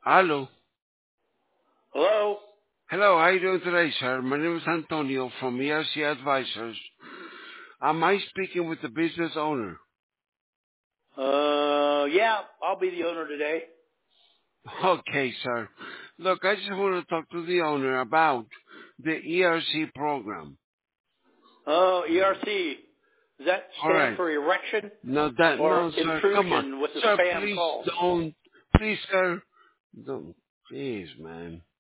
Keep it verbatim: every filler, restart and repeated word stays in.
Hello. Hello? Hello, how are you doing today, sir? My name is Antonio from E R C Advisors. Am I speaking with the business owner? Uh, yeah, I'll be the owner today. Okay, sir. Look, I just want to talk to the owner about the E R C program. Oh, E R C. Does that All stand right. for erection No, that, or no, sir. Come on. intrusion with the Sir, spam please calls? don't. Please, sir. Don't. Please, man.